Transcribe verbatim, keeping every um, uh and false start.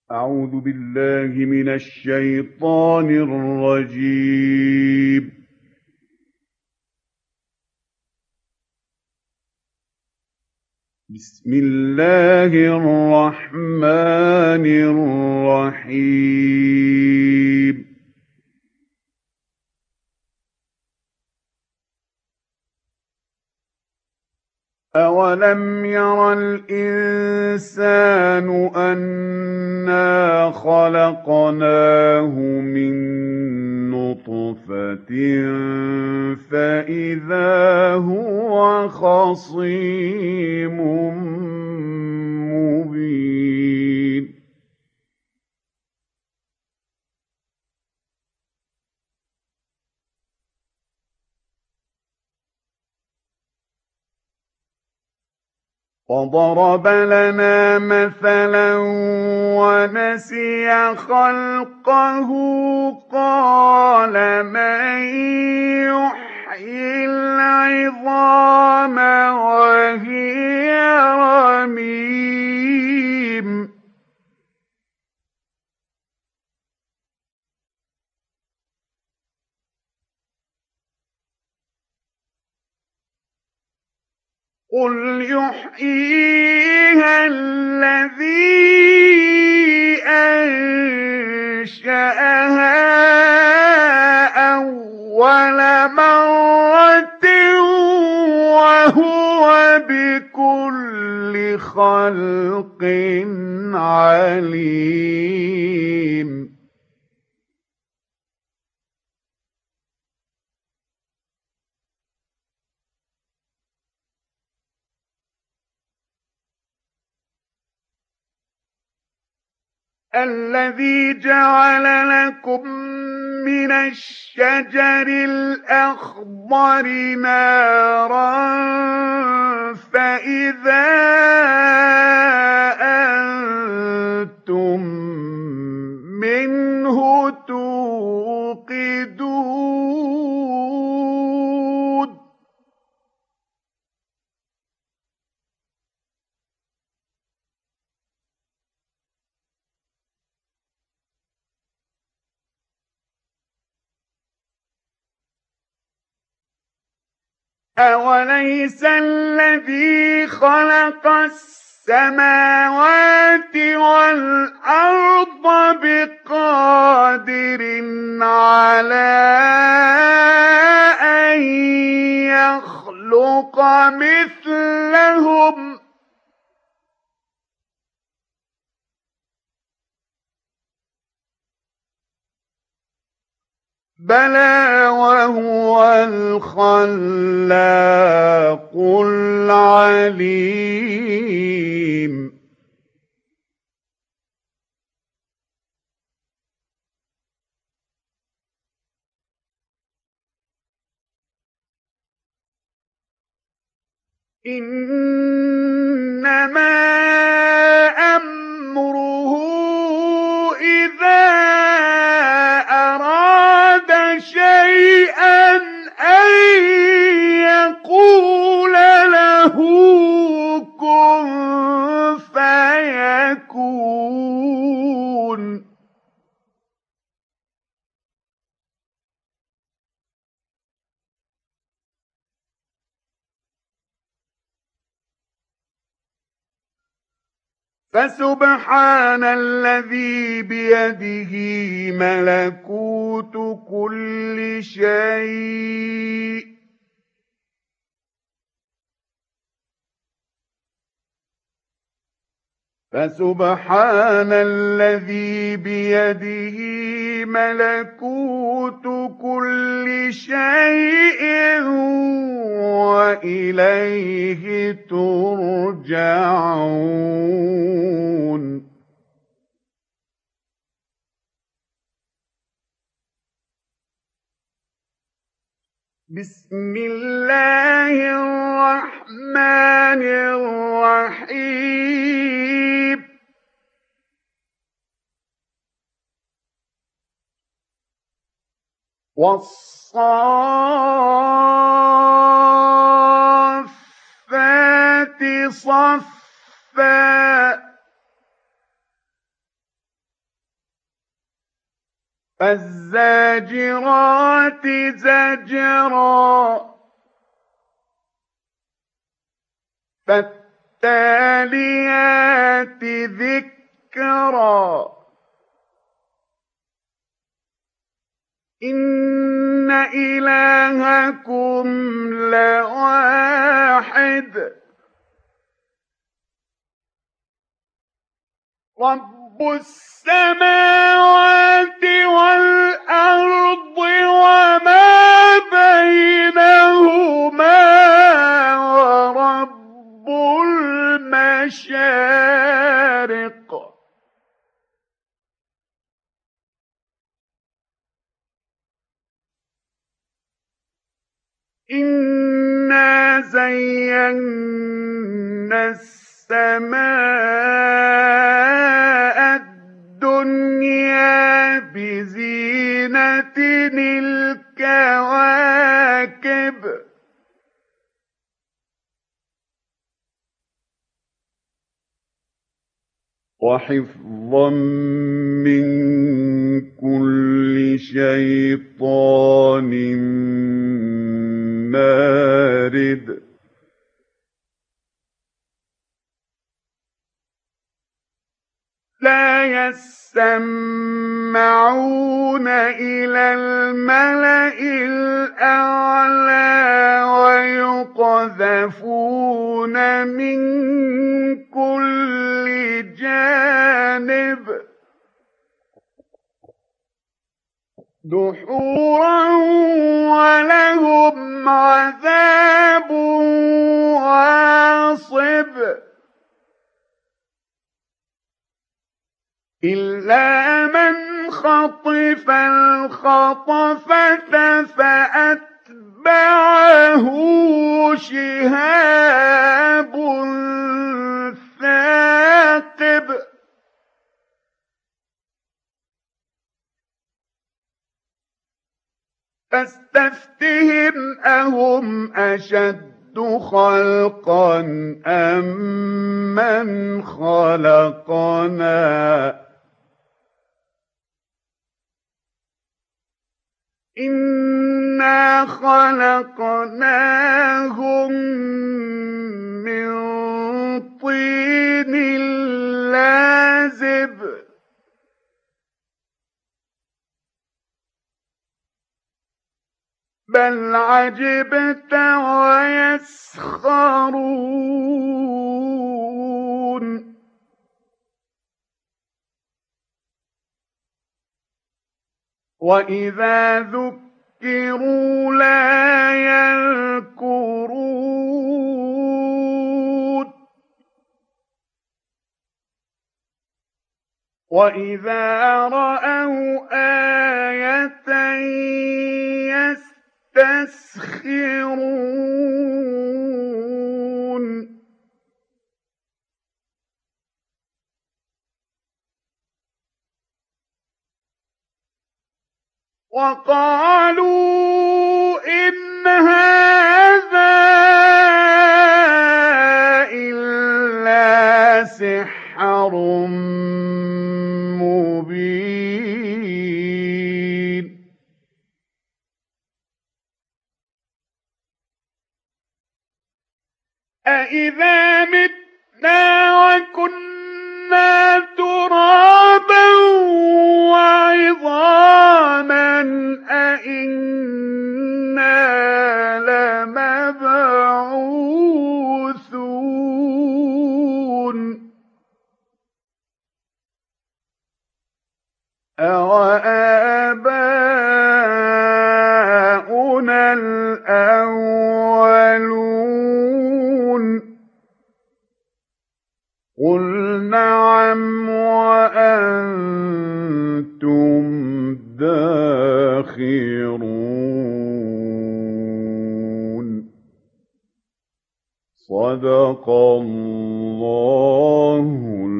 أعوذ بالله من الشيطان الرجيم. بسم الله الرحمن الرحيم. أَوَلَمْ يَرَ الْإِنسَانُ أَنَّا خَلَقْنَاهُ مِن نُّطْفَةٍ فَإِذَا هُوَ خَصِيمٌ مُّبِينٌ وَضَرَبَ لَنَا مَثَلًا وَنَسِيَ خَلْقَهُ قَالَ مَن يُحْيِي الْعِظَامَ وَهِيَ رَمِيمٌ قُلْ يُحْيِيهَا الَّذِي أَنشَأَهَا أَوَّلَ مَرَّةٍ وَهُوَ بِكُلِّ خَلْقٍ عَلِيمٌ الَّذِي جَعَلَ لَكُم مِّنَ الشَّجَرِ الْأَخْضَرِ نَارًا فَإِذَا أَنتُم مِّنْهُ تُوقِدُونَ أَوَلَيْسَ الَّذِي خَلَقَ السَّمَاوَاتِ وَالْأَرْضَ بِقَادِرٍ عَلَىٰ أَن يَخْلُقَ مِثْلَهُم ۚ بَلَىٰ وَهُوَ الْخَلَّاقُ الْعَلِيمُ إِنَّمَا أَمْرُهُ إِذَا أَرَادَ شَيْئًا أَن يَقُولَ لَهُ كُن فَيَكُونُ فَسُبْحَانَ الَّذِي بِيَدِهِ مَلَكُوتُ كُلِّ شَيْءٍ ۖ فَسُبْحَانَ الَّذِي بِيَدِهِ مَلَكُوتُ كُلِّ شَيْءٍ وَإِلَيْهِ تُرْجَعُونَ بسم الله الرحمن الرحيم وَالصَّافَّاتِ صَفًّا فالزاجرات زجرا فالتاليات ذكرا إن إلهكم لواحد رب السماوات والأرض وما بينهما ورب المشارق إنا زينا السماء الدنيا بزينة الكواكب وحفظا من كل شيطان مارد لا يسمعون إلى الملأ الأعلى ويقذفون من كل جانب دحورا ولهم عذاب واصب إلا من خطف الخطفة فأتبعه شهاب ثاقب فاستفتهم أهم أشد خلقا أم من خلقنا إنا خلقناهم من طين لازب بل عجبت ويسخرون وإذا ذكروا لا يذكرون وإذا رأوا آية يستسخرون وقالوا إن هذا إلا سحر مبين أإذا متنا وكنا ترابا وعظاما أإنا لمبعوثون أوآباؤنا الأولون قل نعم وأنتم داخرون صدق الله